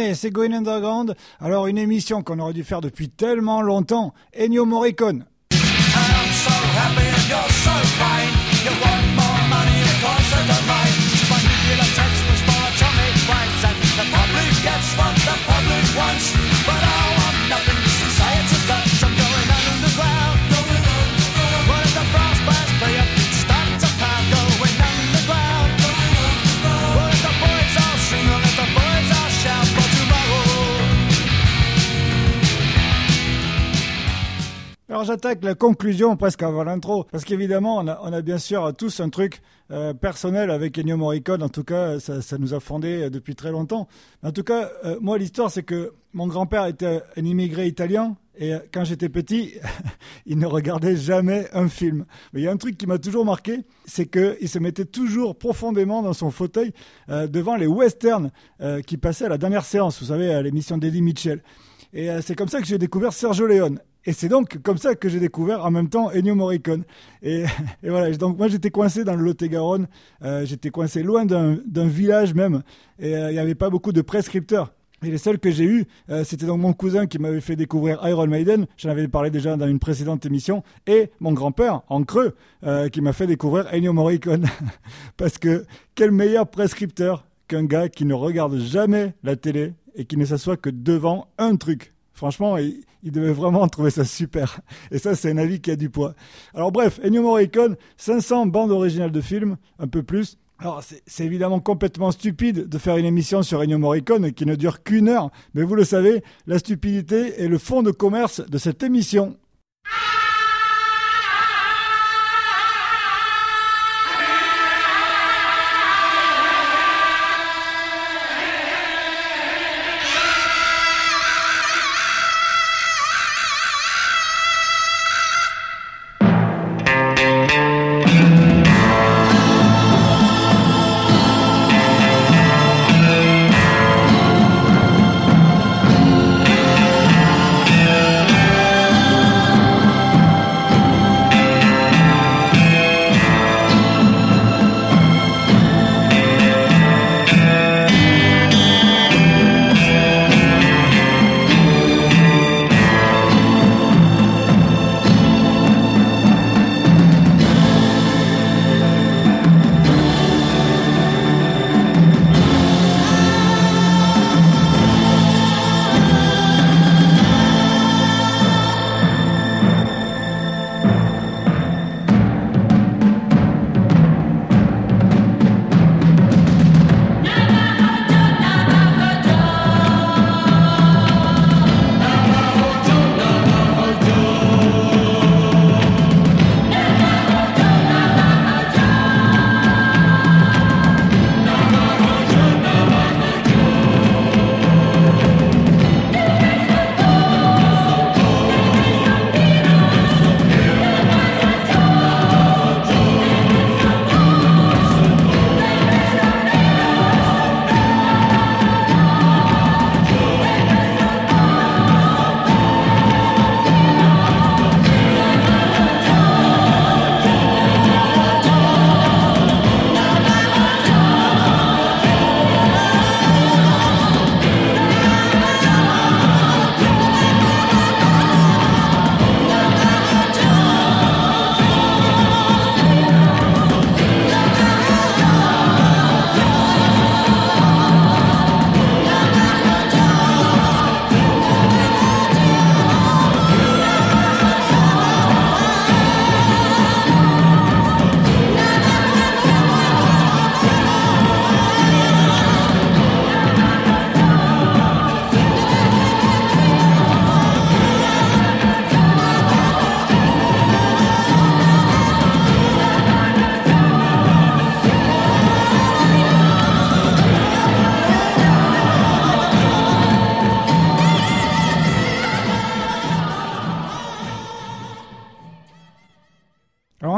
Allez, c'est Going Underground. Alors, une émission qu'on aurait dû faire depuis tellement longtemps. Ennio Morricone. I'm so happy and you're so kind. You want more money, of course I don't mind. My nuclear text was for atomic rights, and the public gets what the public wants. But I want nothing to say it's a fact. I'm going underground. What if the brass bands play up and start to pound? Going underground. What if the boys all sing, or if the boys all shout for tomorrow? Alors j'attaque la conclusion presque avant l'intro, parce qu'évidemment on a bien sûr tous un truc personnel avec Ennio Morricone. En tout cas ça nous a fondé depuis très longtemps. En tout cas moi l'histoire c'est que mon grand-père était un immigré italien et quand j'étais petit il ne regardait jamais un film. Mais il y a un truc qui m'a toujours marqué, c'est qu'il se mettait toujours profondément dans son fauteuil devant les westerns qui passaient à la dernière séance, vous savez, à l'émission d'Eddie Mitchell. Et c'est comme ça que j'ai découvert Sergio Leone. Et c'est donc comme ça que j'ai découvert en même temps Ennio Morricone. Et voilà, donc moi j'étais coincé dans le Lot-et-Garonne, j'étais coincé loin d'un village même, et il n'y avait pas beaucoup de prescripteurs. Et les seuls que j'ai eus, c'était donc mon cousin qui m'avait fait découvrir Iron Maiden, j'en avais parlé déjà dans une précédente émission, et mon grand-père, en creux, qui m'a fait découvrir Ennio Morricone. Parce que quel meilleur prescripteur qu'un gars qui ne regarde jamais la télé et qui ne s'assoit que devant un truc. Franchement, il devait vraiment trouver ça super. Et ça, c'est un avis qui a du poids. Alors bref, Ennio Morricone, 500 bandes originales de films, un peu plus. Alors c'est évidemment complètement stupide de faire une émission sur Ennio Morricone qui ne dure qu'1 heure. Mais vous le savez, la stupidité est le fond de commerce de cette émission.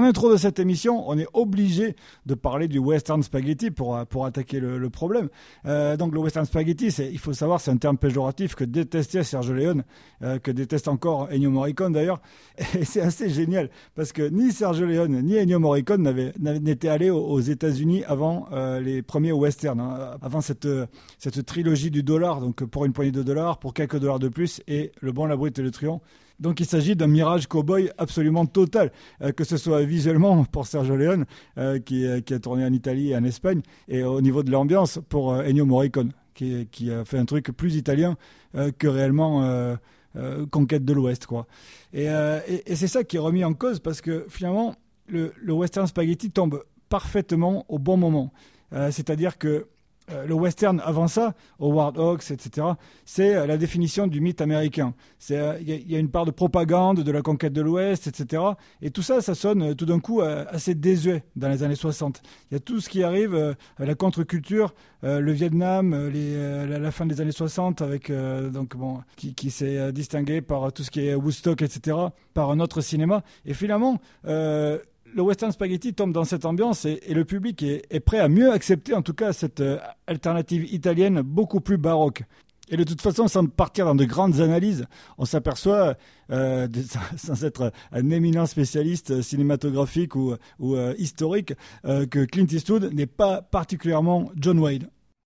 l'intro de cette émission, on est obligé de parler du western spaghetti pour attaquer le problème. Donc le western spaghetti, il faut savoir, c'est un terme péjoratif que détestait Sergio Leone, que déteste encore Ennio Morricone d'ailleurs. Et c'est assez génial parce que ni Sergio Leone ni Ennio Morricone n'étaient allés aux États-Unis avant les premiers westerns, hein, avant cette trilogie du dollar, donc pour une poignée de dollars, pour quelques dollars de plus, et Le Bon, la Brute et le Truand. Donc il s'agit d'un mirage cow-boy absolument total, que ce soit visuellement pour Sergio Leone, qui a tourné en Italie et en Espagne, et au niveau de l'ambiance pour Ennio Morricone, qui a fait un truc plus italien que réellement conquête de l'Ouest, quoi. Et c'est ça qui est remis en cause, parce que finalement, le western spaghetti tombe parfaitement au bon moment. C'est-à-dire que le western avant ça, Howard Hawks, etc., c'est la définition du mythe américain. Il y a une part de propagande, de la conquête de l'Ouest, etc. Et tout ça, ça sonne tout d'un coup assez désuet dans les années 60. Il y a tout ce qui arrive, la contre-culture, le Vietnam, la fin des années 60, avec, qui s'est distingué par tout ce qui est Woodstock, etc., par un autre cinéma. Et finalement, le western spaghetti tombe dans cette ambiance et le public est prêt à mieux accepter en tout cas cette alternative italienne beaucoup plus baroque. Et de toute façon, sans partir dans de grandes analyses, on s'aperçoit, sans être un éminent spécialiste cinématographique ou historique, que Clint Eastwood n'est pas particulièrement John Wayne.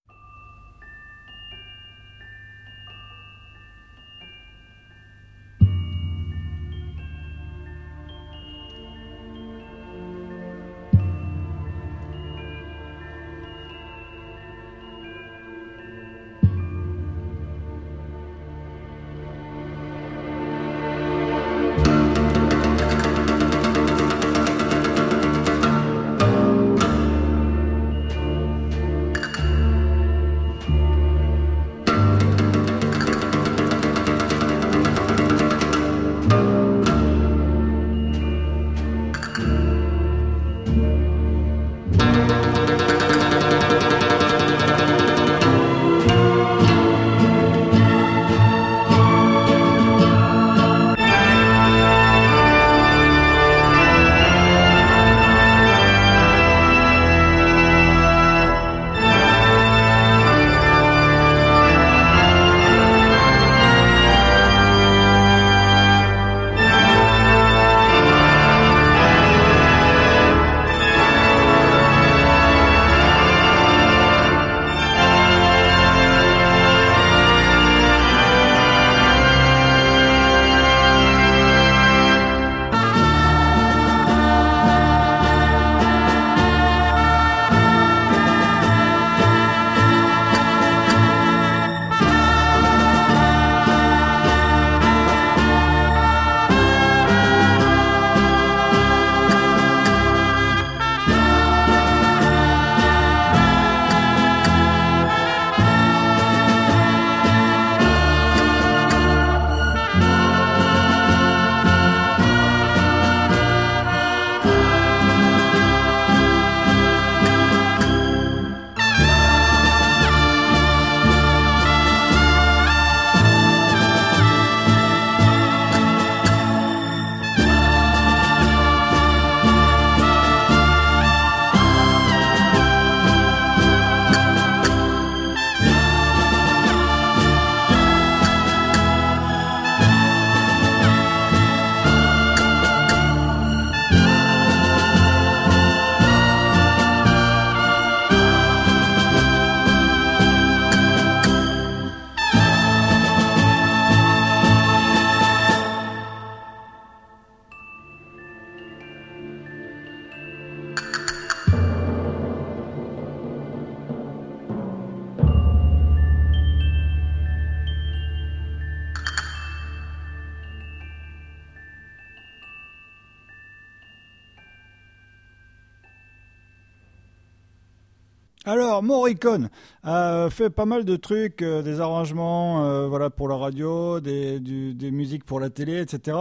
Alors, Morricone a fait pas mal de trucs, des arrangements voilà, pour la radio, des musiques pour la télé, etc.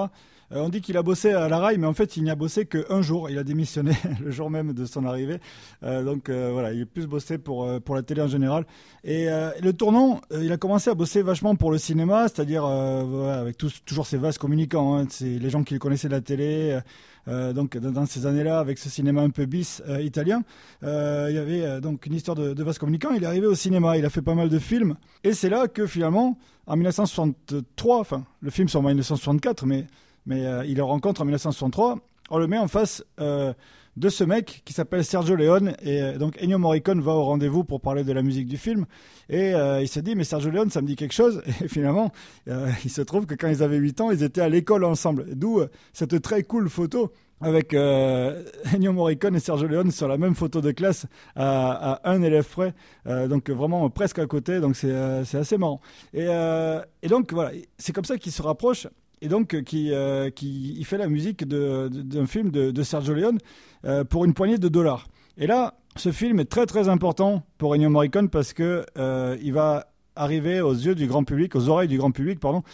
On dit qu'il a bossé à la RAI, mais en fait, il n'y a bossé qu'un jour. Il a démissionné le jour même de son arrivée. Donc voilà, il a plus bossé pour la télé en général. Et le tournant, il a commencé à bosser vachement pour le cinéma, c'est-à-dire voilà, avec toujours ces vases communicants. Hein, c'est les gens qui le connaissaient de la télé. Donc dans ces années-là, avec ce cinéma un peu bis italien, il y avait donc une histoire de vase communicant. Il est arrivé au cinéma, il a fait pas mal de films. Et c'est là que finalement, en 1963, enfin le film sort en 1964, mais il le rencontre en 1963. On le met en face de ce mec qui s'appelle Sergio Leone. Et donc Ennio Morricone va au rendez-vous pour parler de la musique du film. Et il se dit, mais Sergio Leone, ça me dit quelque chose. Et finalement, il se trouve que quand ils avaient 8 ans, ils étaient à l'école ensemble. D'où cette très cool photo avec Ennio Morricone et Sergio Leone sur la même photo de classe à un élève près. Donc vraiment presque à côté. Donc c'est assez marrant. Et donc voilà, c'est comme ça qu'ils se rapprochent. Et donc, il fait la musique d'un film de Sergio Leone pour une poignée de dollars. Et là, ce film est très très important pour Ennio Morricone parce que il va arriver aux yeux du grand public, aux oreilles du grand public, pardon,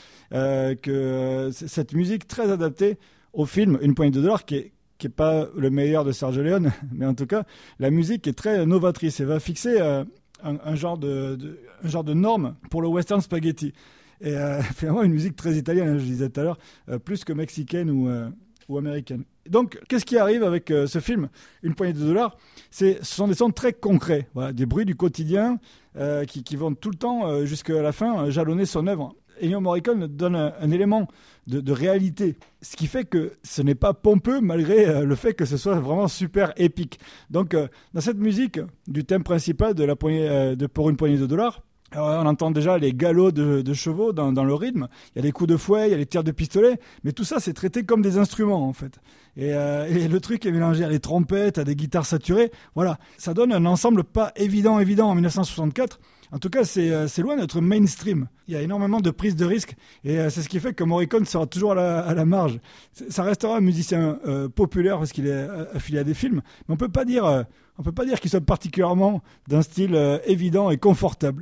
que cette musique très adaptée au film Une poignée de dollars, qui est pas le meilleur de Sergio Leone, mais en tout cas, la musique est très novatrice et va fixer un genre de norme pour le western spaghetti. Et finalement, une musique très italienne, hein, je disais tout à l'heure, plus que mexicaine ou américaine. Donc, qu'est-ce qui arrive avec ce film Une poignée de dollars. Ce sont des sons très concrets, voilà, des bruits du quotidien qui vont tout le temps, jusqu'à la fin, jalonner son œuvre. Ennio Morricone donne un élément de réalité, ce qui fait que ce n'est pas pompeux malgré le fait que ce soit vraiment super épique. Donc, dans cette musique du thème principal de la poignée, pour une poignée de dollars, alors, on entend déjà les galops de chevaux dans le rythme. Il y a les coups de fouet, il y a les tirs de pistolet, mais tout ça c'est traité comme des instruments en fait. Et le truc est mélangé à des trompettes, à des guitares saturées. Voilà, ça donne un ensemble pas évident en 1964. En tout cas, c'est loin d'être mainstream. Il y a énormément de prises de risques et c'est ce qui fait que Morricone sera toujours à la marge. Ça restera un musicien populaire parce qu'il est affilié à des films, mais on peut pas dire qu'il soit particulièrement d'un style évident et confortable.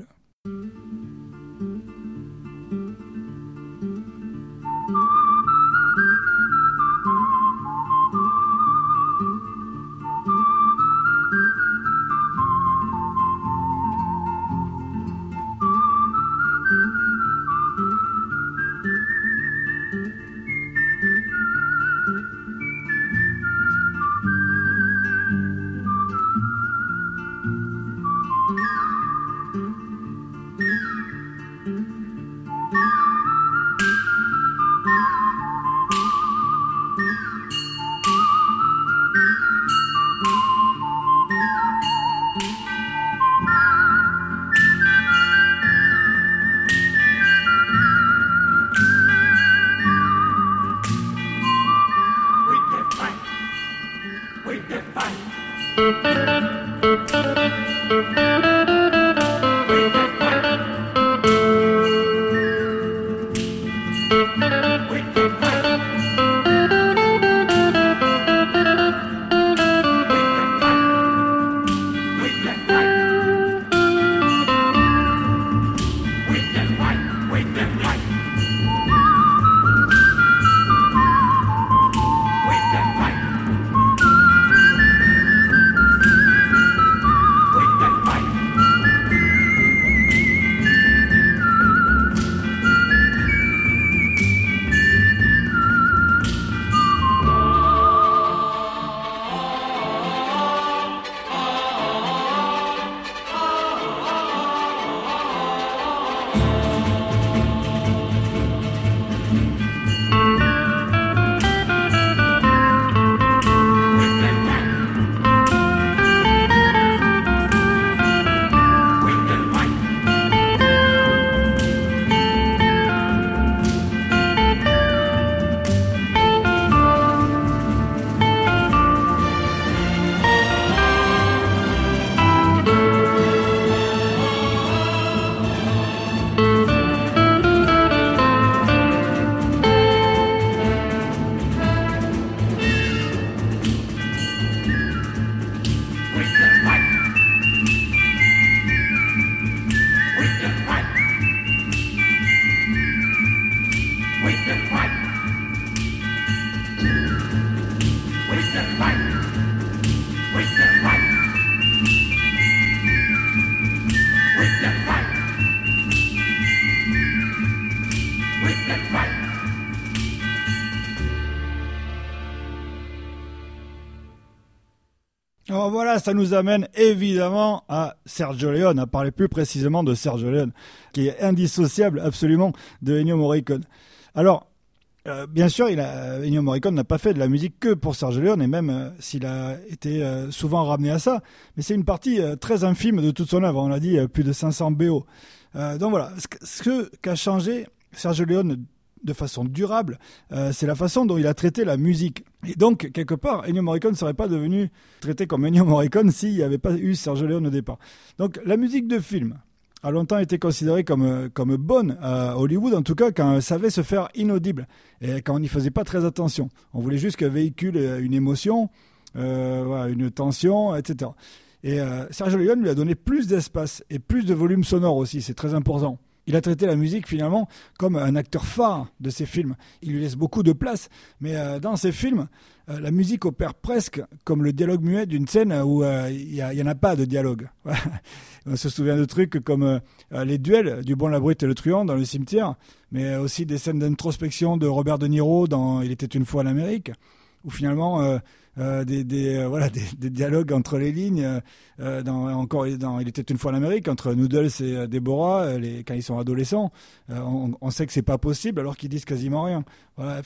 Alors voilà, ça nous amène évidemment à Sergio Leone, à parler plus précisément de Sergio Leone, qui est indissociable absolument de Ennio Morricone. Alors, bien sûr, Ennio Morricone n'a pas fait de la musique que pour Sergio Leone, et même s'il a été souvent ramené à ça, mais c'est une partie très infime de toute son œuvre. On l'a dit, plus de 500 BO. Donc voilà, ce qu'a changé Sergio Leone de façon durable, c'est la façon dont il a traité la musique. Et donc, quelque part, Ennio Morricone ne serait pas devenu traité comme Ennio Morricone s'il n'y avait pas eu Sergio Leone au départ. Donc, la musique de film a longtemps été considérée comme bonne à Hollywood, en tout cas quand elle savait se faire inaudible et quand on n'y faisait pas très attention. On voulait juste qu'elle véhicule une émotion, voilà, une tension, etc. Et Sergio Leone lui a donné plus d'espace et plus de volume sonore aussi, c'est très important. Il a traité la musique finalement comme un acteur phare de ses films. Il lui laisse beaucoup de place, mais dans ses films, la musique opère presque comme le dialogue muet d'une scène où il n'y en a pas de dialogue. On se souvient de trucs comme les duels du Bon, la Brute et le Truand dans le cimetière, mais aussi des scènes d'introspection de Robert De Niro dans Il était une fois en Amérique, où finalement des dialogues entre les lignes dans Il était une fois en Amérique entre Noodles et Deborah quand ils sont adolescents, on sait que c'est pas possible alors qu'ils disent quasiment rien. Voilà,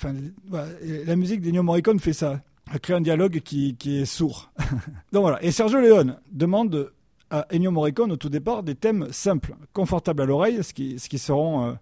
la musique d'Ennio Morricone fait ça, crée un dialogue qui est sourd. Donc voilà, et Sergio Leone demande à Ennio Morricone au tout départ des thèmes simples, confortables à l'oreille, ce qui seront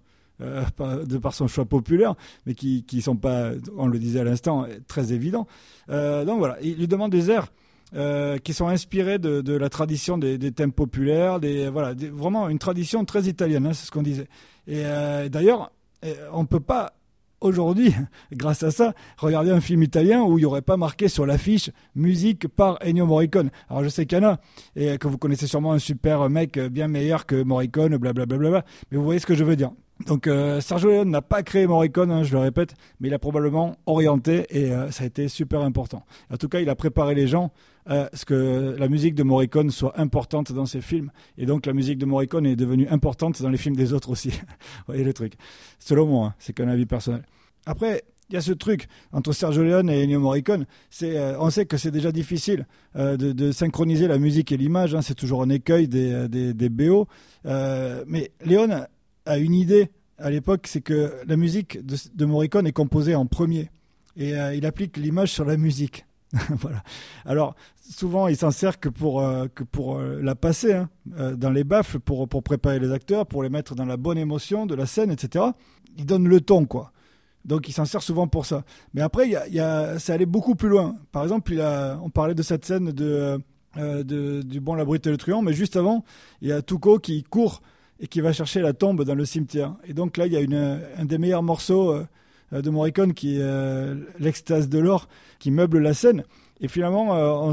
de par son choix populaire, mais qui sont pas, on le disait à l'instant, très évidents. Donc voilà, il lui demande des airs qui sont inspirés de la tradition des thèmes populaires, vraiment une tradition très italienne, hein, c'est ce qu'on disait. Et d'ailleurs, on ne peut pas aujourd'hui, grâce à ça, regarder un film italien où il n'y aurait pas marqué sur l'affiche musique par Ennio Morricone. Alors je sais qu'il y en a, et que vous connaissez sûrement un super mec bien meilleur que Morricone, blablabla, mais vous voyez ce que je veux dire. Donc Sergio Leone n'a pas créé Morricone, hein, je le répète, mais il a probablement orienté et ça a été super important. En tout cas, il a préparé les gens à ce que la musique de Morricone soit importante dans ses films. Et donc la musique de Morricone est devenue importante dans les films des autres aussi. Vous voyez le truc. Selon moi, hein, c'est qu'un avis personnel. Après, il y a ce truc entre Sergio Leone et Ennio Morricone. On sait que c'est déjà difficile de synchroniser la musique et l'image. Hein, c'est toujours un écueil des BO. Mais Leone a une idée à l'époque, c'est que la musique de Morricone est composée en premier. Et il applique l'image sur la musique. Voilà. Alors, souvent, il s'en sert que pour la passer hein, dans les baffles, pour préparer les acteurs, pour les mettre dans la bonne émotion de la scène, etc. Il donne le ton, quoi. Donc, il s'en sert souvent pour ça. Mais après, ça allait beaucoup plus loin. Par exemple, on parlait de cette scène du Bon, la Brute et le Truand, mais juste avant, il y a Tuco qui court et qui va chercher la tombe dans le cimetière. Et donc là, il y a un des meilleurs morceaux de Morricone qui est l'Extase de l'or, qui meuble la scène. Et finalement, on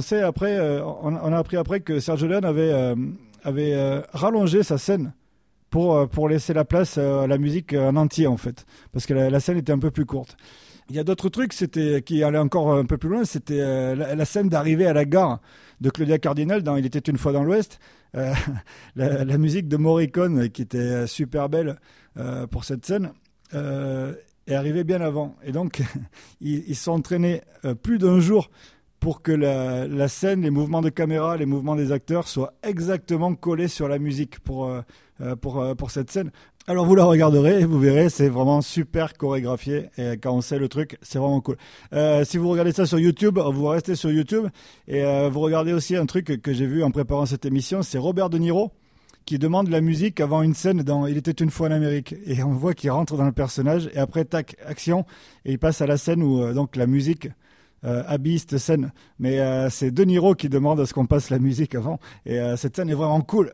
a appris après que Sergio Leone avait rallongé sa scène pour laisser la place à la musique en entier, en fait, parce que la scène était un peu plus courte. Il y a d'autres trucs qui allaient encore un peu plus loin, c'était la scène d'arrivée à la gare de Claudia Cardinal dans Il était une fois dans l'Ouest. La musique de Morricone, qui était super belle pour cette scène, est arrivée bien avant. Et donc, ils se sont entraînés plus d'un jour pour que la scène, les mouvements de caméra, les mouvements des acteurs soient exactement collés sur la musique pour cette scène. Alors vous la regarderez et vous verrez, c'est vraiment super chorégraphié et quand on sait le truc, c'est vraiment cool. Si vous regardez ça sur YouTube, vous restez sur YouTube et vous regardez aussi un truc que j'ai vu en préparant cette émission, c'est Robert De Niro qui demande la musique avant une scène dans Il était une fois en Amérique et on voit qu'il rentre dans le personnage et après tac, action et il passe à la scène où donc la musique habille cette scène. Mais c'est De Niro qui demande à ce qu'on passe la musique avant et cette scène est vraiment cool.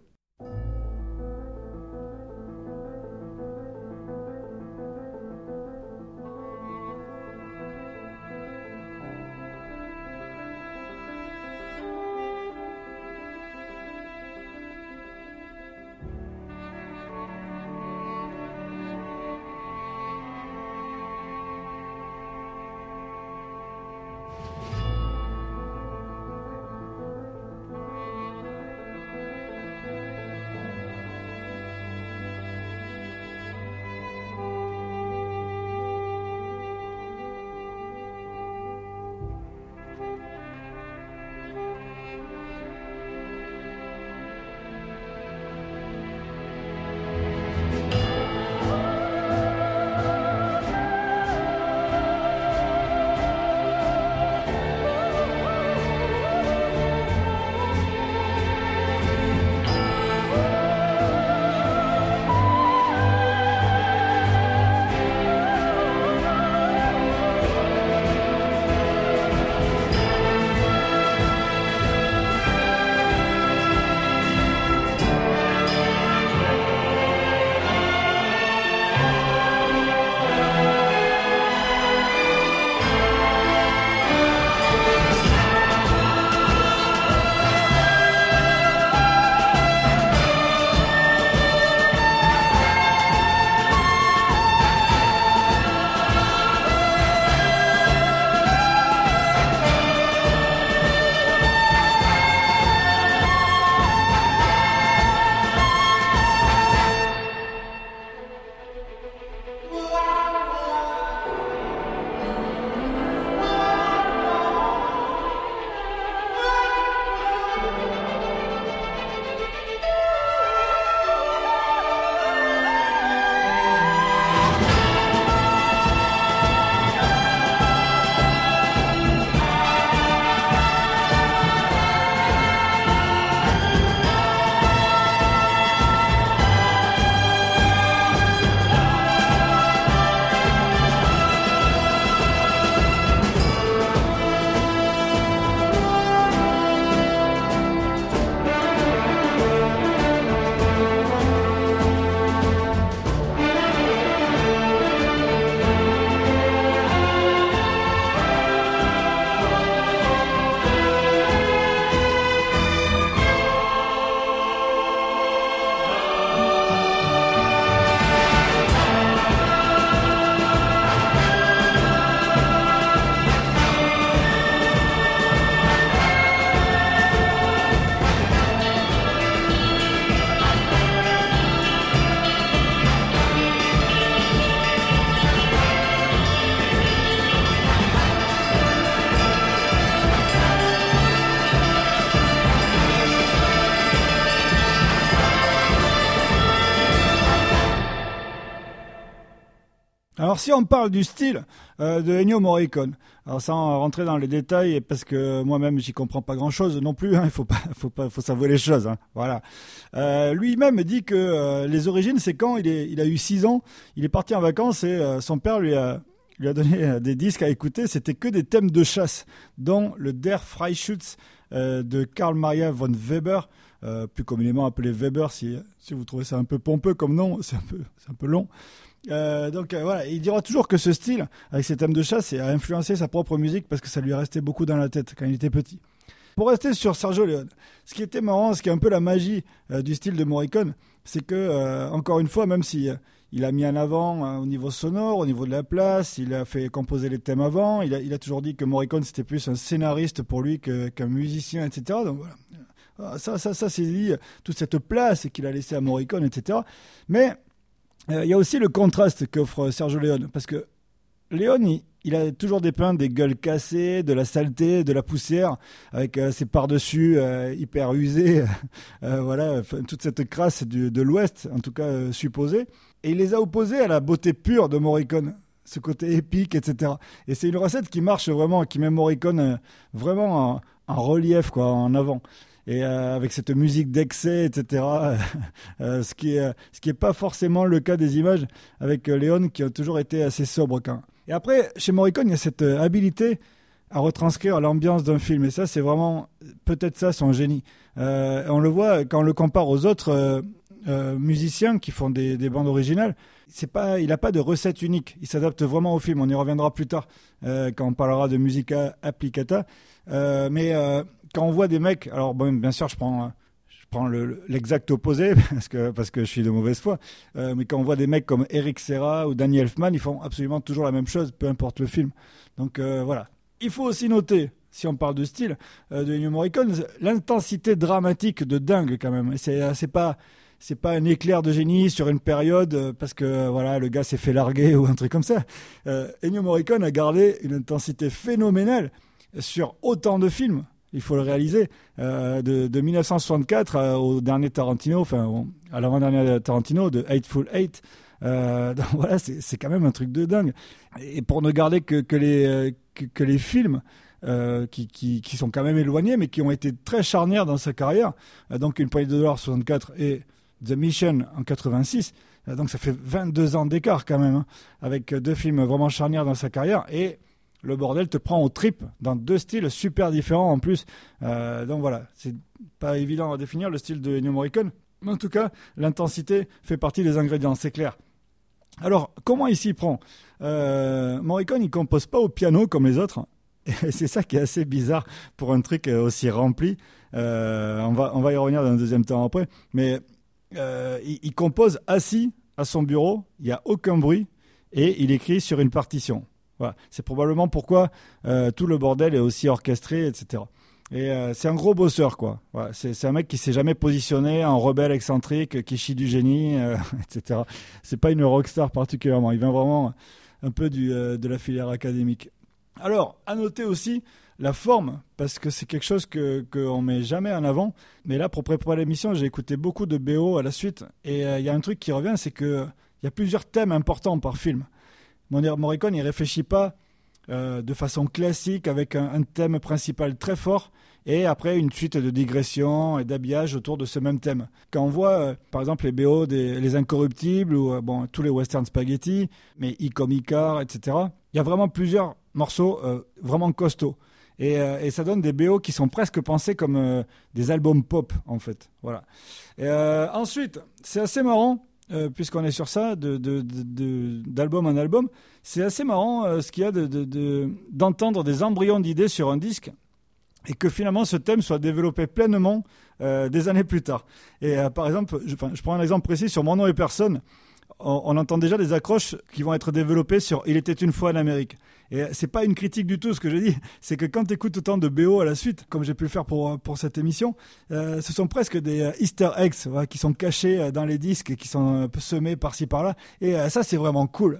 Alors si on parle du style de Ennio Morricone, alors sans rentrer dans les détails parce que moi-même j'y comprends pas grand-chose non plus, hein, faut s'avouer les choses, hein, voilà. Lui-même dit que les origines c'est quand il a eu 6 ans, il est parti en vacances et son père lui a donné des disques à écouter, c'était que des thèmes de chasse, dont le Der Freischütz de Karl Maria von Weber, plus communément appelé Weber si vous trouvez ça un peu pompeux comme nom, c'est un peu long. Donc voilà, il dira toujours que ce style, avec ses thèmes de chasse, a influencé sa propre musique parce que ça lui est resté beaucoup dans la tête quand il était petit. Pour rester sur Sergio Leone, ce qui était marrant, ce qui est un peu la magie du style de Morricone, c'est que, encore une fois, même si il a mis en avant au niveau sonore, au niveau de la place, il a fait composer les thèmes avant, il a toujours dit que Morricone c'était plus un scénariste pour lui qu'un musicien, etc. Donc voilà, ça c'est dit, toute cette place qu'il a laissée à Morricone, etc. Mais il y a aussi le contraste qu'offre Sergio Leone, parce que Leone, il a toujours dépeint des gueules cassées, de la saleté, de la poussière, avec ses par-dessus hyper usés, voilà, toute cette crasse de l'Ouest, en tout cas supposée. Et il les a opposés à la beauté pure de Morricone, ce côté épique, etc. Et c'est une recette qui marche vraiment, qui met Morricone vraiment en relief, quoi, en avant. Et avec cette musique d'excès, etc. Ce qui est pas forcément le cas des images avec Leone, qui a toujours été assez sobre quand même. Et après, chez Morricone, il y a cette habilité à retranscrire l'ambiance d'un film. Et ça, c'est vraiment peut-être ça son génie. On le voit quand on le compare aux autres musiciens qui font des bandes originales. Il n'a pas de recette unique. Il s'adapte vraiment au film. On y reviendra plus tard quand on parlera de musica applicata. Mais quand on voit des mecs, alors bon, bien sûr, je prends l'exact opposé parce que je suis de mauvaise foi. Mais quand on voit des mecs comme Eric Serra ou Danny Elfman, ils font absolument toujours la même chose, peu importe le film. Donc voilà. Il faut aussi noter, si on parle de style de Ennio Morricone, l'intensité dramatique de dingue quand même. C'est pas un éclair de génie sur une période parce que voilà, le gars s'est fait larguer ou un truc comme ça. Ennio Morricone a gardé une intensité phénoménale sur autant de films. Il faut le réaliser, de 1964 au dernier Tarantino, enfin à l'avant-dernier Tarantino, de Hateful Eight. Donc voilà, c'est quand même un truc de dingue. Et pour ne garder que les films qui sont quand même éloignés, mais qui ont été très charnières dans sa carrière, donc Une poignée de dollars 64 et The Mission en 86, donc ça fait 22 ans d'écart quand même, hein, avec 2 films vraiment charnières dans sa carrière, et le bordel te prend aux tripes dans 2 styles super différents en plus. Donc voilà, c'est pas évident à définir le style de Ennio Morricone, mais en tout cas, l'intensité fait partie des ingrédients, c'est clair. Alors, comment il s'y prend Morricone, il compose pas au piano comme les autres, et c'est ça qui est assez bizarre pour un truc aussi rempli. On va y revenir dans un deuxième temps après, mais il compose assis à son bureau, il n'y a aucun bruit, et il écrit sur une partition. Voilà. C'est probablement pourquoi tout le bordel est aussi orchestré, etc. Et c'est un gros bosseur, quoi. Voilà. C'est un mec qui s'est jamais positionné en rebelle excentrique, qui chie du génie, etc. C'est pas une rockstar particulièrement. Il vient vraiment un peu de la filière académique. Alors, à noter aussi la forme, parce que c'est quelque chose qu'on met jamais en avant. Mais là, pour préparer l'émission, j'ai écouté beaucoup de BO à la suite. Et il y a un truc qui revient, c'est qu'il y a plusieurs thèmes importants par film. Morricone, il réfléchit pas de façon classique avec un thème principal très fort et après une suite de digressions et d'habillages autour de ce même thème. Quand on voit par exemple les BO Les Incorruptibles ou tous les western spaghetti, mais Icom Icar, etc. Il y a vraiment plusieurs morceaux vraiment costauds. Et ça donne des BO qui sont presque pensés comme des albums pop en fait. Voilà. Et, ensuite, c'est assez marrant. Puisqu'on est sur ça, d'album en album, c'est assez marrant ce qu'il y a d'entendre des embryons d'idées sur un disque et que finalement ce thème soit développé pleinement des années plus tard. Et par exemple, je prends un exemple précis sur Mon nom et personne. On entend déjà des accroches qui vont être développées sur Il était une fois en Amérique. Et c'est pas une critique du tout ce que je dis, c'est que quand tu écoutes autant de BO à la suite, comme j'ai pu le faire pour cette émission, ce sont presque des easter eggs voilà, qui sont cachés dans les disques et qui sont un peu semés par-ci par-là. Et ça, c'est vraiment cool.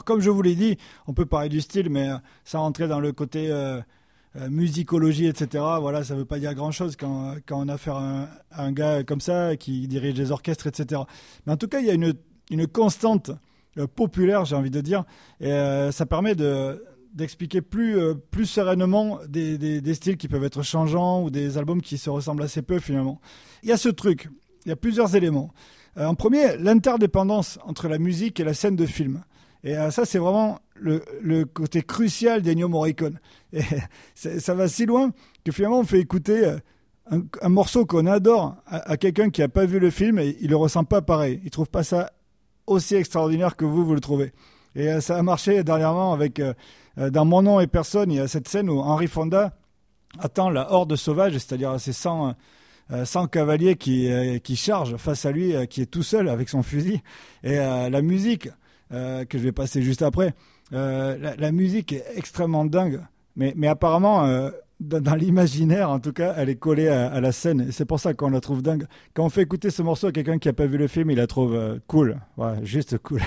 comme je vous l'ai dit, on peut parler du style, mais sans rentrer dans le côté musicologie, etc. Voilà, ça veut pas dire grand-chose quand on a affaire à un gars comme ça qui dirige des orchestres, etc. Mais en tout cas, il y a une constante populaire, j'ai envie de dire, et ça permet d'expliquer plus sereinement des styles qui peuvent être changeants ou des albums qui se ressemblent assez peu finalement. Il y a ce truc, il y a plusieurs éléments. En premier, l'interdépendance entre la musique et la scène de film. Et ça, c'est vraiment le côté crucial d'Ennio Morricone. Et ça va si loin que finalement, on fait écouter un morceau qu'on adore à quelqu'un qui n'a pas vu le film et il ne le ressent pas pareil. Il ne trouve pas ça aussi extraordinaire que vous le trouvez. Et ça a marché dernièrement avec dans Mon nom et personne, il y a cette scène où Henry Fonda attend la horde sauvage, c'est-à-dire ces 100 cavaliers qui chargent face à lui, qui est tout seul avec son fusil. Et la musique, que je vais passer juste après, la musique est extrêmement dingue. Mais apparemment, dans l'imaginaire, en tout cas, elle est collée à la scène. Et c'est pour ça qu'on la trouve dingue. Quand on fait écouter ce morceau à quelqu'un qui n'a pas vu le film, il la trouve cool. Ouais, juste cool.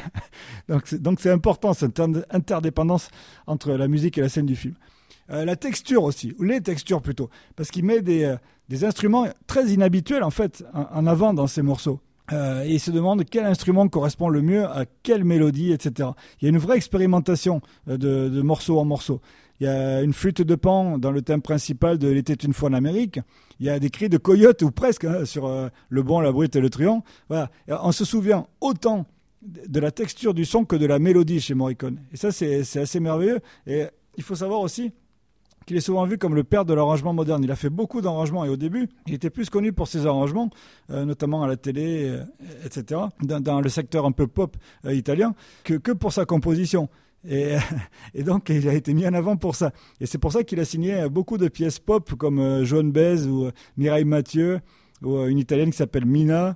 donc c'est important, cette interdépendance entre la musique et la scène du film. La texture aussi, ou les textures plutôt. Parce qu'il met des instruments très inhabituels, en fait, en avant dans ces morceaux. Et il se demande quel instrument correspond le mieux à quelle mélodie, etc. Il y a une vraie expérimentation de morceau en morceau. Il y a une flûte de Pan dans le thème principal de L'été une fois en Amérique. Il y a des cris de coyote, ou presque, sur Le bon, la brute et le truand. Voilà. On se souvient autant de la texture du son que de la mélodie chez Morricone. Et ça, c'est assez merveilleux. Et il faut savoir aussi qu'il est souvent vu comme le père de l'arrangement moderne. Il a fait beaucoup d'arrangements et au début, il était plus connu pour ses arrangements, notamment à la télé, etc., dans le secteur un peu pop italien, que pour sa composition. Et donc, il a été mis en avant pour ça. Et c'est pour ça qu'il a signé beaucoup de pièces pop comme Joan Baez ou Mireille Mathieu, ou une italienne qui s'appelle Mina,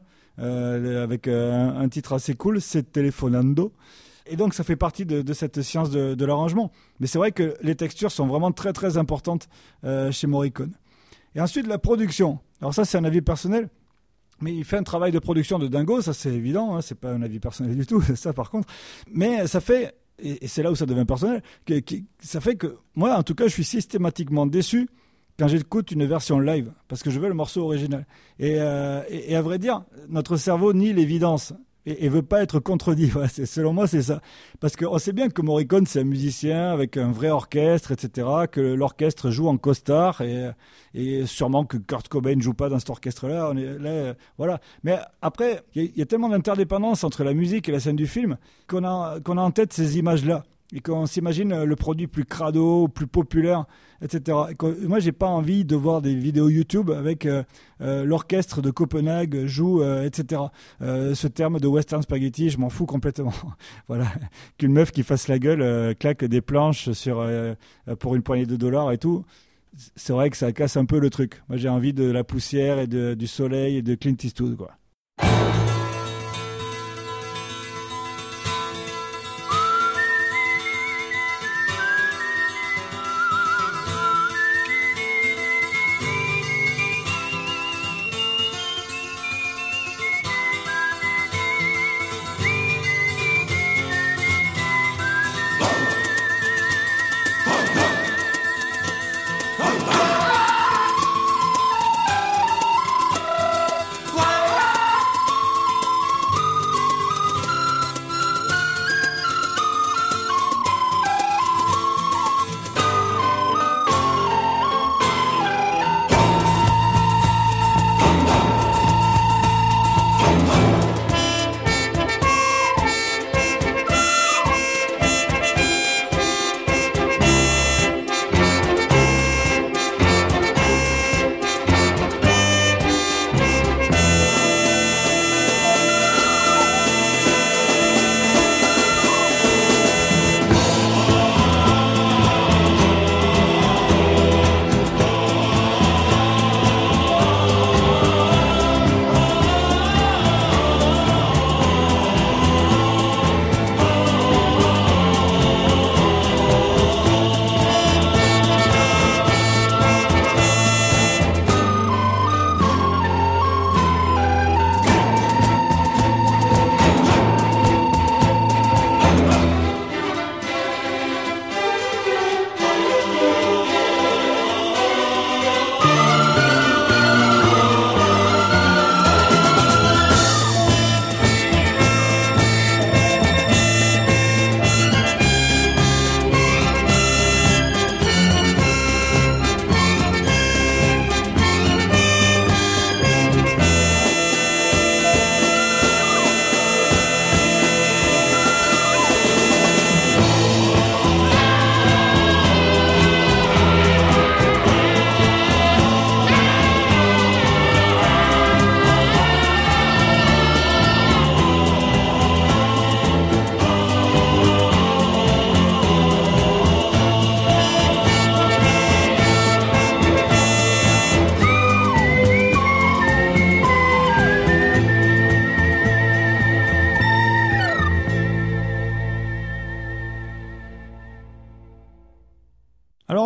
avec un titre assez cool, C'est Telefonando. Et donc, ça fait partie de cette science de l'arrangement. Mais c'est vrai que les textures sont vraiment très, très importantes chez Morricone. Et ensuite, la production. Alors ça, c'est un avis personnel. Mais il fait un travail de production de dingo, ça c'est évident. Hein, c'est pas un avis personnel du tout, ça par contre. Mais ça fait, et c'est là où ça devient personnel, ça fait que moi, en tout cas, je suis systématiquement déçu quand j'écoute une version live, parce que je veux le morceau original. Et à vrai dire, notre cerveau nie l'évidence. Et veut pas être contredit. Ouais, selon moi, c'est ça. Parce qu'on sait bien que Morricone, c'est un musicien avec un vrai orchestre, etc., que l'orchestre joue en costard, et sûrement que Kurt Cobain ne joue pas dans cet orchestre-là. On est là, voilà. Mais après, il y a tellement d'interdépendance entre la musique et la scène du film qu'on a en tête ces images-là. Et qu'on s'imagine le produit plus crado, plus populaire, etc. Moi, j'ai pas envie de voir des vidéos YouTube avec l'orchestre de Copenhague joue, etc. Ce terme de western spaghetti, je m'en fous complètement. Voilà, qu'une meuf qui fasse la gueule claque des planches pour une poignée de dollars et tout. C'est vrai que ça casse un peu le truc. Moi, j'ai envie de la poussière et du soleil et de Clint Eastwood, quoi. Wow!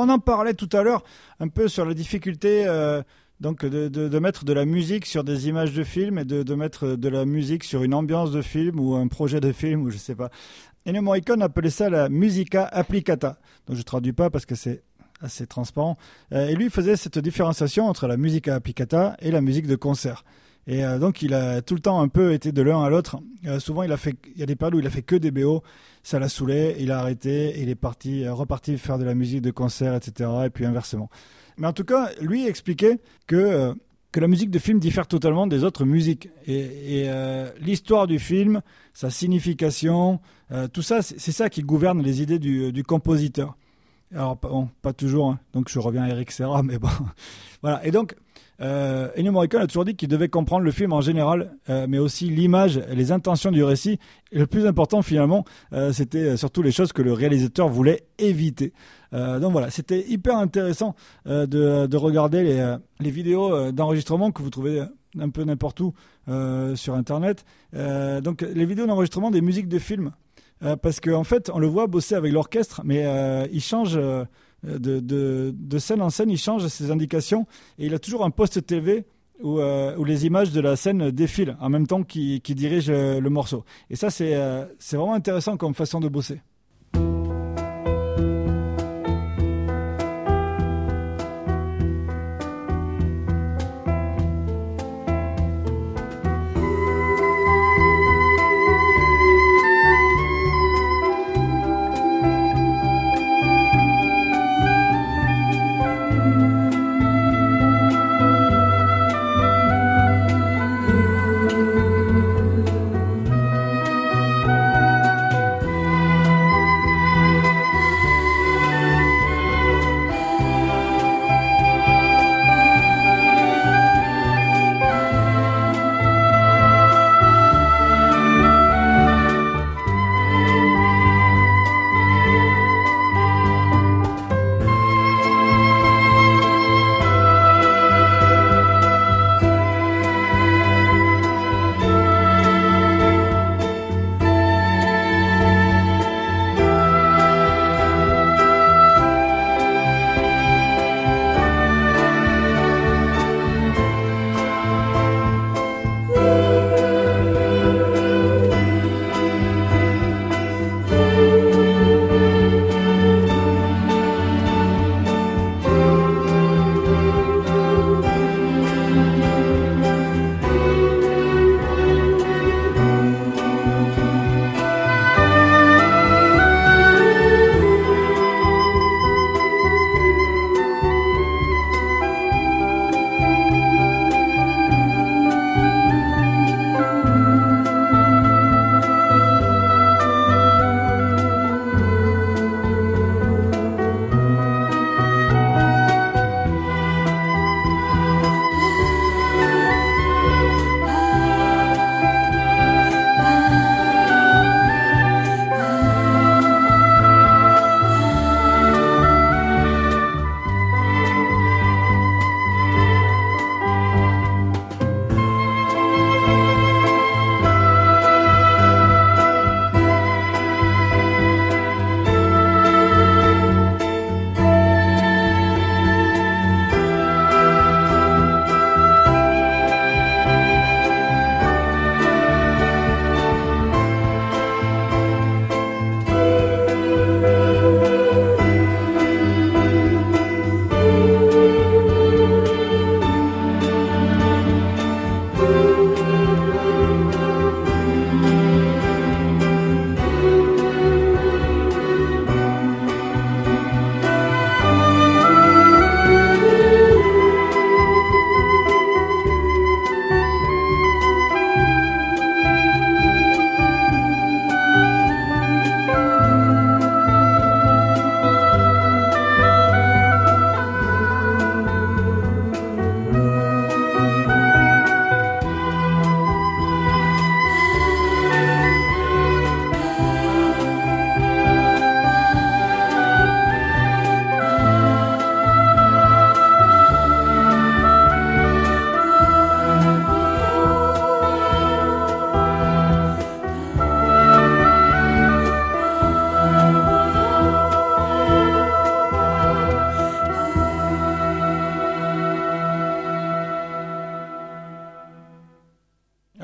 en parlait tout à l'heure, un peu sur la difficulté donc de mettre de la musique sur des images de film et de mettre de la musique sur une ambiance de film ou un projet de film ou je sais pas. Ennio Morricone appelait ça la musica applicata. Donc je traduis pas parce que c'est assez transparent. Et lui faisait cette différenciation entre la musica applicata et la musique de concert. Et donc il a tout le temps un peu été de l'un à l'autre. Souvent il y a des périodes où il a fait que des BO, ça l'a saoulé, il a arrêté, et il est reparti faire de la musique de concert, etc. Et puis inversement. Mais en tout cas, lui expliquait que la musique de film diffère totalement des autres musiques. Et l'histoire du film, sa signification, tout ça, c'est ça qui gouverne les idées du compositeur. Alors, bon, pas toujours, hein. Donc je reviens à Eric Serra, mais bon. Voilà. Et donc, Ennio Morricone a toujours dit qu'il devait comprendre le film en général, mais aussi l'image, les intentions du récit. Et le plus important, finalement, c'était surtout les choses que le réalisateur voulait éviter. Donc voilà, c'était hyper intéressant de regarder les vidéos d'enregistrement que vous trouvez un peu n'importe où sur Internet. Donc les vidéos d'enregistrement des musiques de films. Parce qu'en fait, on le voit bosser avec l'orchestre, mais il change de scène en scène, il change ses indications, et il a toujours un poste TV où les images de la scène défilent en même temps qu'il dirige le morceau. Et ça, c'est vraiment intéressant comme façon de bosser.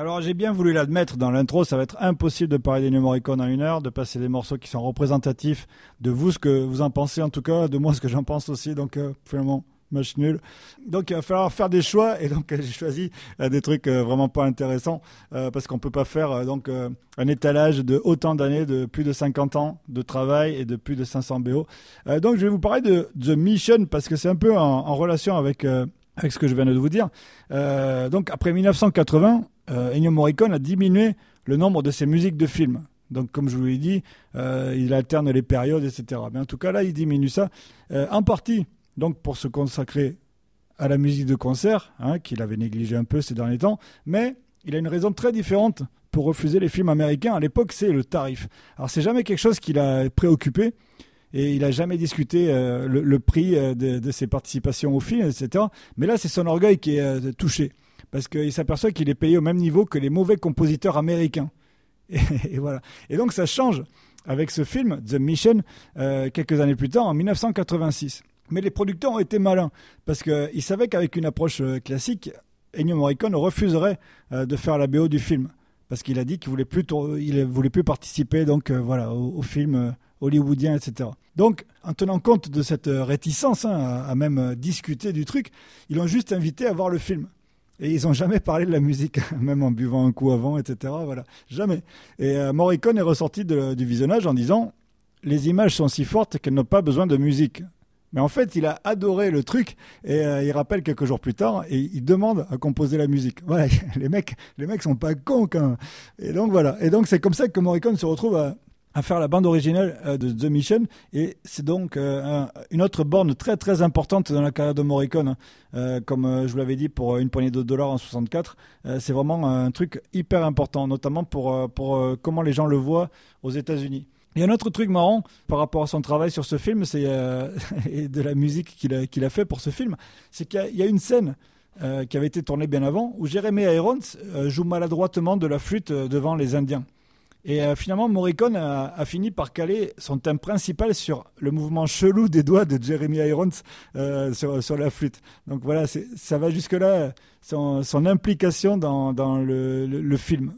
Alors j'ai bien voulu l'admettre dans l'intro, ça va être impossible de parler d'Ennio Morricone en 1 heure, de passer des morceaux qui sont représentatifs de vous, ce que vous en pensez en tout cas, de moi ce que j'en pense aussi, donc finalement, match nul. Donc il va falloir faire des choix, et donc j'ai choisi des trucs vraiment pas intéressants, parce qu'on peut pas faire un étalage de autant d'années, de plus de 50 ans de travail et de plus de 500 BO. Donc je vais vous parler de The Mission, parce que c'est un peu en relation avec ce que je viens de vous dire. Donc après 1980, Ennio Morricone a diminué le nombre de ses musiques de films. Donc comme je vous l'ai dit, il alterne les périodes, etc. Mais en tout cas là, il diminue ça en partie donc pour se consacrer à la musique de concert, qu'il avait négligé un peu ces derniers temps. Mais il a une raison très différente pour refuser les films américains. À l'époque, c'est le tarif. Alors c'est jamais quelque chose qui l'a préoccupé. Et il n'a jamais discuté le prix de ses participations au film, etc. Mais là, c'est son orgueil qui est touché. Parce qu'il s'aperçoit qu'il est payé au même niveau que les mauvais compositeurs américains. Et voilà. Et donc, ça change avec ce film, The Mission, quelques années plus tard, en 1986. Mais les producteurs ont été malins. Parce qu'ils savaient qu'avec une approche classique, Ennio Morricone refuserait de faire la BO du film. Parce qu'il a dit qu'il voulait plus participer donc, au film hollywoodien, etc. Donc, en tenant compte de cette réticence à même discuter du truc, ils l'ont juste invité à voir le film. Et ils n'ont jamais parlé de la musique, même en buvant un coup avant, etc. Voilà, jamais. Et Morricone est ressorti du visionnage en disant « Les images sont si fortes qu'elles n'ont pas besoin de musique ». Mais en fait, il a adoré le truc et il rappelle quelques jours plus tard et il demande à composer la musique. Voilà, les mecs sont pas cons quand même. Et donc voilà. Et donc c'est comme ça que Morricone se retrouve à faire la bande originale de The Mission, et c'est donc une autre borne très très importante dans la carrière de Morricone, comme je vous l'avais dit pour une poignée de dollars en 64. C'est vraiment un truc hyper important, notamment pour comment les gens le voient aux États-Unis. Il y a un autre truc marrant par rapport à son travail sur ce film, c'est et de la musique qu'il a fait pour ce film, c'est qu'il y a une scène qui avait été tournée bien avant où Jeremy Irons joue maladroitement de la flûte devant les Indiens. Et finalement, Morricone a fini par caler son thème principal sur le mouvement chelou des doigts de Jeremy Irons sur la flûte. Donc voilà, ça va jusque-là, son implication dans le film.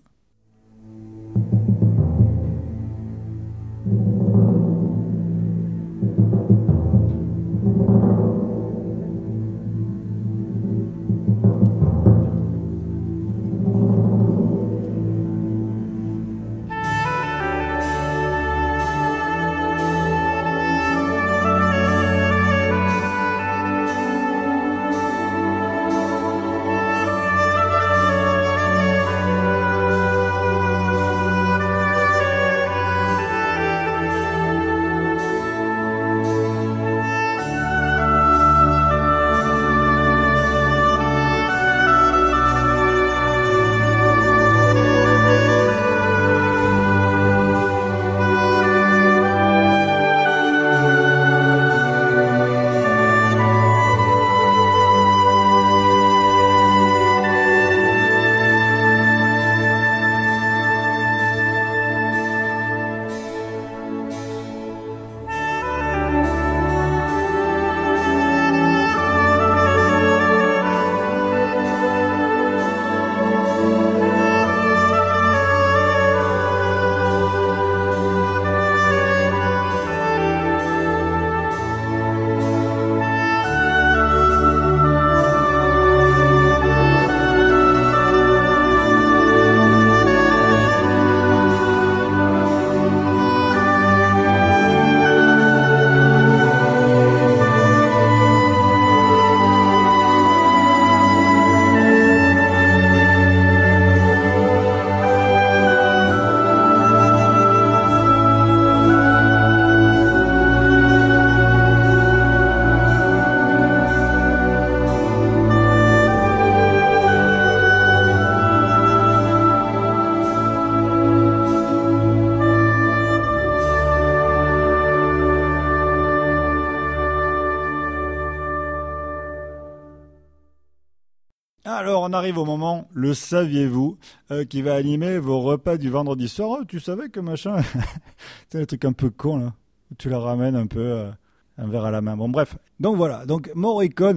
Alors, on arrive au moment, le saviez-vous, qui va animer vos repas du vendredi soir. Oh, tu savais que machin... C'est un truc un peu con, là. Tu la ramènes un peu, un verre à la main. Bon, bref. Donc voilà. Donc, Morricone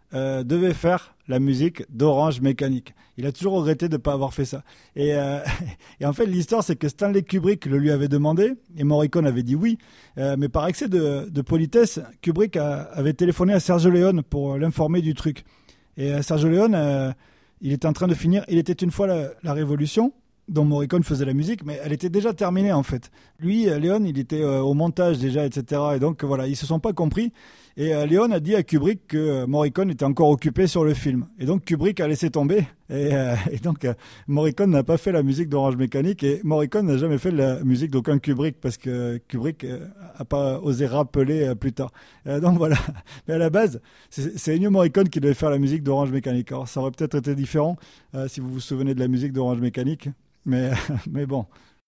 devait faire la musique d'Orange Mécanique. Il a toujours regretté de ne pas avoir fait ça. Et en fait, l'histoire, c'est que Stanley Kubrick le lui avait demandé, et Morricone avait dit oui, mais par excès de politesse, Kubrick avait téléphoné à Sergio Leone pour l'informer du truc. Et Sergio Leone, il était en train de finir « Il était une fois la Révolution », dont Morricone faisait la musique, mais elle était déjà terminée en fait. Lui, Léon, il était au montage déjà, etc. Et donc voilà, ils se sont pas compris. Et Léon a dit à Kubrick que Morricone était encore occupé sur le film. Et donc Kubrick a laissé tomber. Et donc Morricone n'a pas fait la musique d'Orange Mécanique. Et Morricone n'a jamais fait la musique d'aucun Kubrick parce que Kubrick a pas osé rappeler plus tard. Donc voilà. Mais à la base, c'est Ennio Morricone qui devait faire la musique d'Orange Mécanique. Alors ça aurait peut-être été différent si vous vous souvenez de la musique d'Orange Mécanique. Mais bon.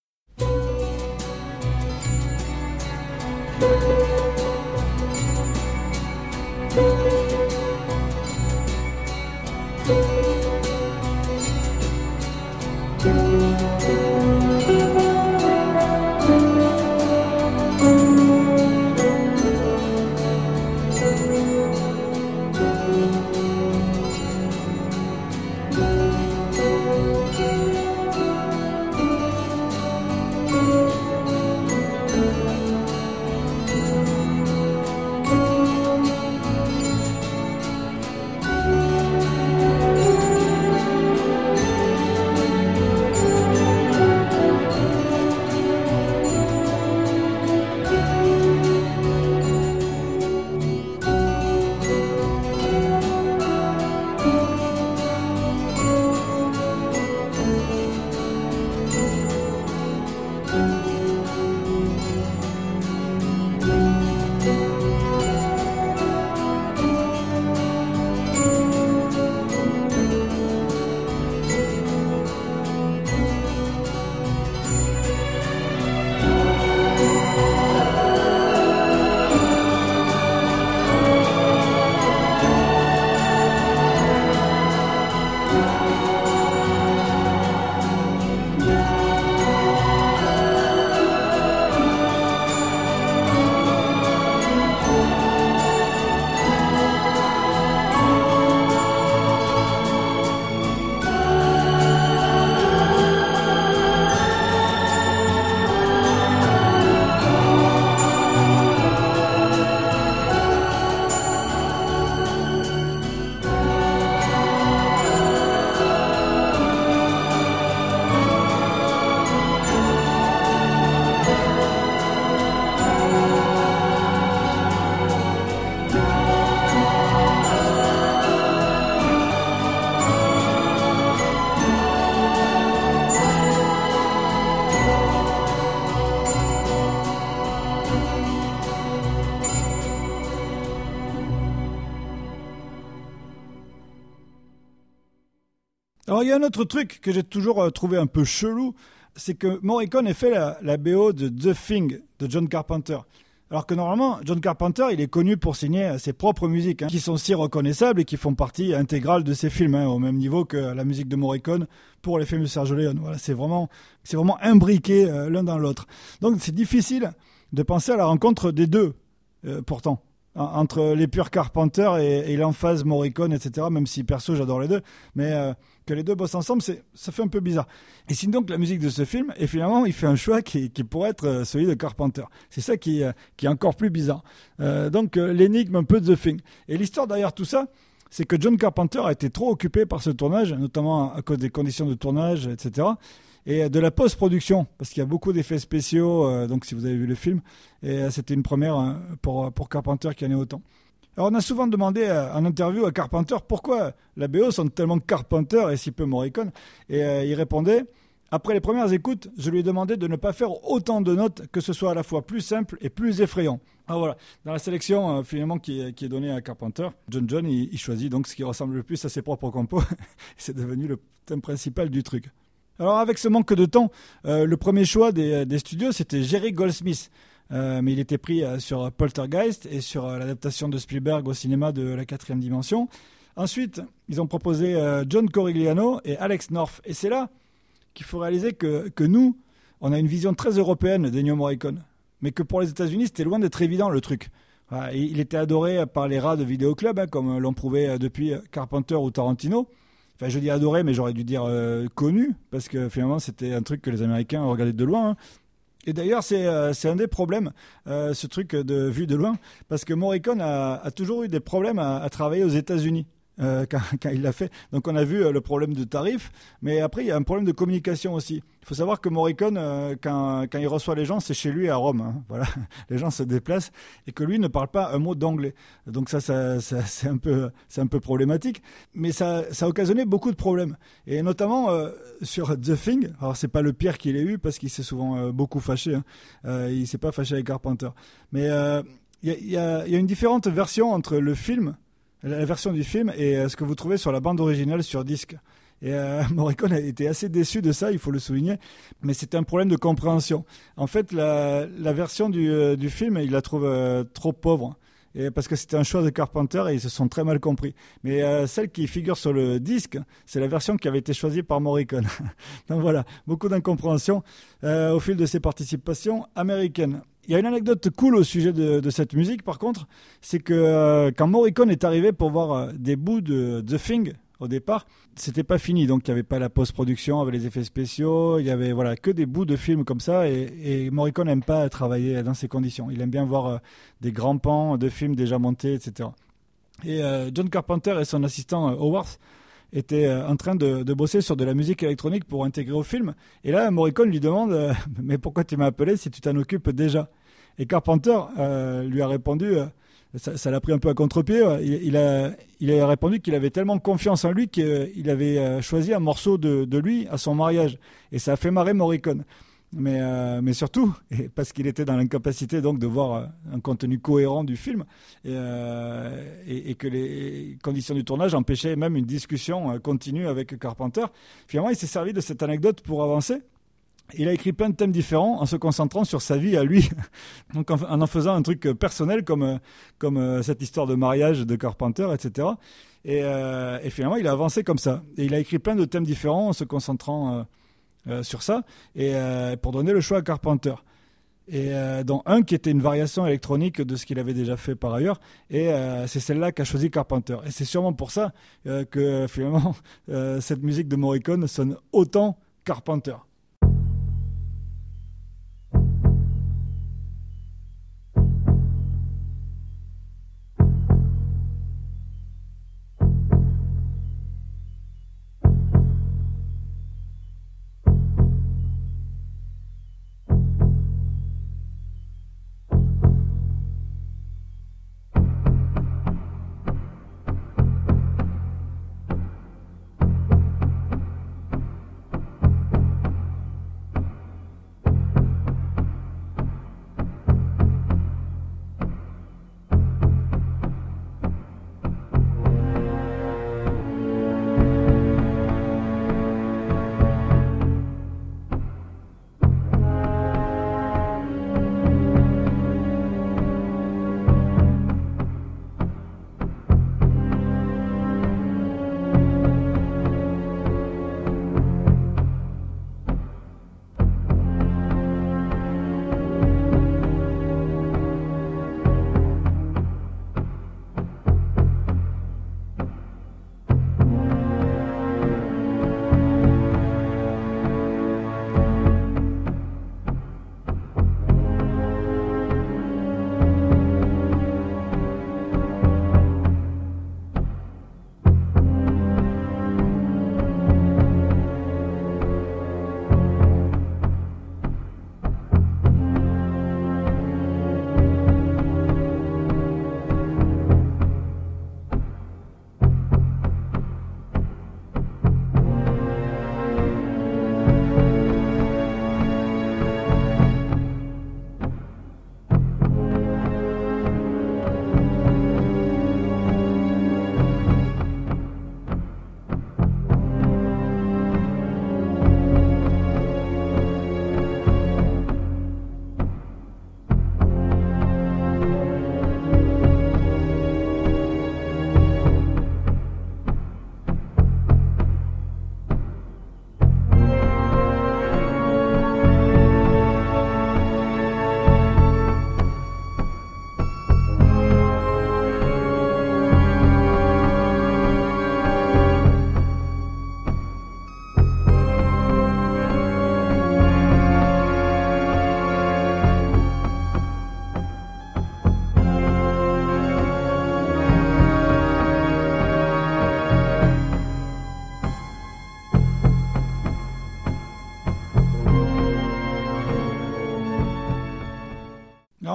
Alors il y a un autre truc que j'ai toujours trouvé un peu chelou, c'est que Morricone ait fait la BO de The Thing de John Carpenter. Alors que normalement, John Carpenter, il est connu pour signer ses propres musiques, qui sont si reconnaissables et qui font partie intégrale de ses films, au même niveau que la musique de Morricone pour les films de Sergio Leone. Voilà, c'est vraiment imbriqué l'un dans l'autre. Donc c'est difficile de penser à la rencontre des deux, pourtant. Entre les purs Carpenter et l'emphase Morricone, etc. Même si perso j'adore les deux, mais que les deux bossent ensemble, ça fait un peu bizarre. Et sinon donc la musique de ce film, et finalement il fait un choix qui pourrait être celui de Carpenter. C'est ça qui est encore plus bizarre. Donc l'énigme un peu de The Thing. Et l'histoire derrière tout ça, c'est que John Carpenter a été trop occupé par ce tournage, notamment à cause des conditions de tournage, etc. Et de la post-production, parce qu'il y a beaucoup d'effets spéciaux, donc si vous avez vu le film, et c'était une première pour Carpenter qui en est autant. Alors on a souvent demandé en interview à Carpenter pourquoi la BO sont tellement Carpenter et si peu Morricone, et il répondait « Après les premières écoutes, je lui ai demandé de ne pas faire autant de notes, que ce soit à la fois plus simple et plus effrayant. » Alors voilà, dans la sélection finalement qui est donnée à Carpenter, John il choisit donc ce qui ressemble le plus à ses propres compos, c'est devenu le thème principal du truc. Alors avec ce manque de temps, le premier choix des studios c'était Jerry Goldsmith, mais il était pris sur Poltergeist et sur l'adaptation de Spielberg au cinéma de La Quatrième Dimension. Ensuite, ils ont proposé John Corigliano et Alex North, et c'est là qu'il faut réaliser que nous, on a une vision très européenne d'Ennio Morricone, mais que pour les États-Unis c'était loin d'être évident le truc. Il était adoré par les rats de vidéoclub, hein, comme l'ont prouvé depuis Carpenter ou Tarantino. Enfin, je dis adoré, mais j'aurais dû dire connu, parce que finalement, c'était un truc que les Américains regardaient de loin. Hein. Et d'ailleurs, c'est un des problèmes, ce truc de vue de loin, parce que Morricone a toujours eu des problèmes à travailler aux États-Unis. Quand il l'a fait. Donc on a vu le problème de tarif, mais après il y a un problème de communication aussi. Il faut savoir que Morricone, quand il reçoit les gens, c'est chez lui à Rome. Hein. Voilà, les gens se déplacent et que lui ne parle pas un mot d'anglais. Donc ça c'est un peu problématique. Mais ça a occasionné beaucoup de problèmes. Et notamment sur The Thing. Alors c'est pas le pire qu'il ait eu parce qu'il s'est souvent beaucoup fâché. Hein. Il s'est pas fâché avec Carpenter. Mais il y a une différente version entre le film, la version du film, et ce que vous trouvez sur la bande originale sur disque. Et Morricone a été assez déçu de ça, il faut le souligner, mais c'était un problème de compréhension. En fait, la version du film, il la trouve trop pauvre, et parce que c'était un choix de Carpenter et ils se sont très mal compris. Mais celle qui figure sur le disque, c'est la version qui avait été choisie par Morricone. Donc voilà, beaucoup d'incompréhension au fil de ses participations américaines. Il y a une anecdote cool au sujet de cette musique, par contre, c'est que quand Morricone est arrivé pour voir des bouts de The Thing, au départ, c'était pas fini, donc il n'y avait pas la post-production avec les effets spéciaux, il y avait que des bouts de films comme ça, et Morricone n'aime pas travailler dans ces conditions. Il aime bien voir des grands pans de films déjà montés, etc. Et John Carpenter et son assistant Howard étaient en train de bosser sur de la musique électronique pour intégrer au film. Et là, Morricone lui demande mais pourquoi tu m'as appelé si tu t'en occupes déjà? Et Carpenter lui a répondu, ça l'a pris un peu à contre-pied, il a répondu qu'il avait tellement confiance en lui qu'il avait choisi un morceau de lui à son mariage. Et ça a fait marrer Morricone. Mais surtout, parce qu'il était dans l'incapacité donc de voir un contenu cohérent du film et que les conditions du tournage empêchaient même une discussion continue avec Carpenter. Finalement, il s'est servi de cette anecdote pour avancer. Il a écrit plein de thèmes différents en se concentrant sur sa vie à lui, donc en faisant un truc personnel comme cette histoire de mariage de Carpenter, etc. Et finalement, il a avancé comme ça. Et il a écrit plein de thèmes différents en se concentrant sur ça, et pour donner le choix à Carpenter. Et dont un qui était une variation électronique de ce qu'il avait déjà fait par ailleurs, et c'est celle-là qu'a choisi Carpenter. Et c'est sûrement pour ça que finalement cette musique de Morricone sonne autant Carpenter.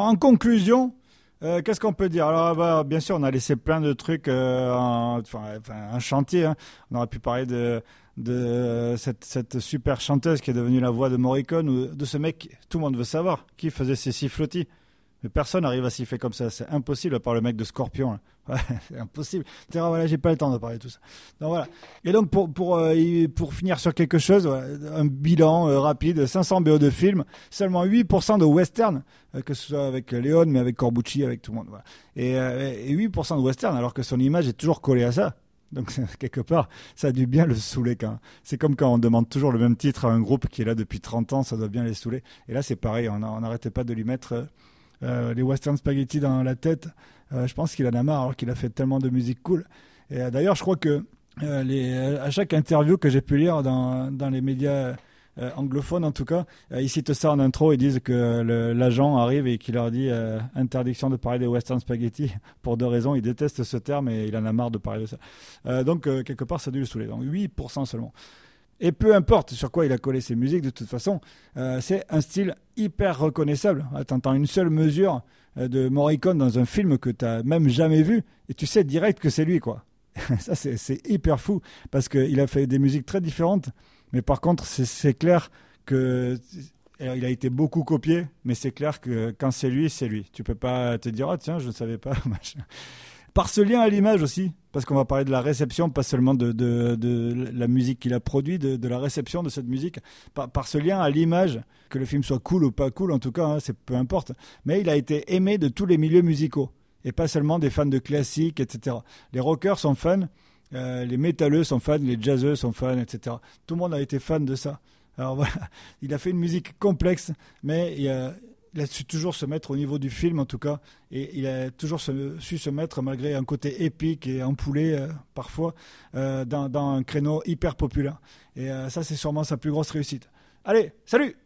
en conclusion, qu'est-ce qu'on peut dire? Alors, bien sûr, on a laissé plein de trucs un chantier. Hein. On aurait pu parler de cette super chanteuse qui est devenue la voix de Morricone, ou de ce mec, tout le monde veut savoir, qui faisait ces sifflotis. Mais personne n'arrive à siffler comme ça, c'est impossible, à part le mec de Scorpion. Là. Ouais, c'est impossible. Voilà, j'ai pas le temps de parler de tout ça. Donc voilà. Et donc pour finir sur quelque chose, un bilan rapide, 500 BO de films, seulement 8% de western, que ce soit avec Léon, mais avec Corbucci, avec tout le monde. Voilà. Et 8% de western, alors que son image est toujours collée à ça. Donc quelque part, ça a dû bien le saouler quand. C'est comme quand on demande toujours le même titre à un groupe qui est là depuis 30 ans, ça doit bien les saouler. Et là c'est pareil, on n'arrêtait pas de lui mettre les western spaghetti dans la tête. Je pense qu'il en a marre alors qu'il a fait tellement de musique cool. Et d'ailleurs, je crois que à chaque interview que j'ai pu lire dans les médias anglophones, en tout cas, ils citent ça en intro. Ils disent que l'agent arrive et qu'il leur dit interdiction de parler des western spaghetti pour 2 raisons. Il déteste ce terme et il en a marre de parler de ça. Donc, quelque part, ça a dû le saouler. Donc, 8% seulement. Et peu importe sur quoi il a collé ses musiques, de toute façon, c'est un style hyper reconnaissable. T'entends une seule mesure de Morricone dans un film que t'as même jamais vu, et tu sais direct que c'est lui, quoi. Ça, c'est hyper fou, parce qu'il a fait des musiques très différentes, mais par contre, c'est clair que... il a été beaucoup copié, mais c'est clair que quand c'est lui, c'est lui. Tu peux pas te dire, ah tiens, je ne savais pas, machin. Par ce lien à l'image aussi, parce qu'on va parler de la réception, pas seulement de la musique qu'il a produite, de la réception de cette musique, par ce lien à l'image, que le film soit cool ou pas cool, en tout cas, hein, c'est peu importe, mais il a été aimé de tous les milieux musicaux, et pas seulement des fans de classiques, etc. Les rockers sont fans, les métalleux sont fans, les jazzeux sont fans, etc. Tout le monde a été fan de ça. Alors voilà, il a fait une musique complexe, mais il a su toujours se mettre au niveau du film, en tout cas, et il a toujours su se mettre, malgré un côté épique et empoulé parfois, dans un créneau hyper populaire. Et ça, c'est sûrement sa plus grosse réussite. Allez, salut!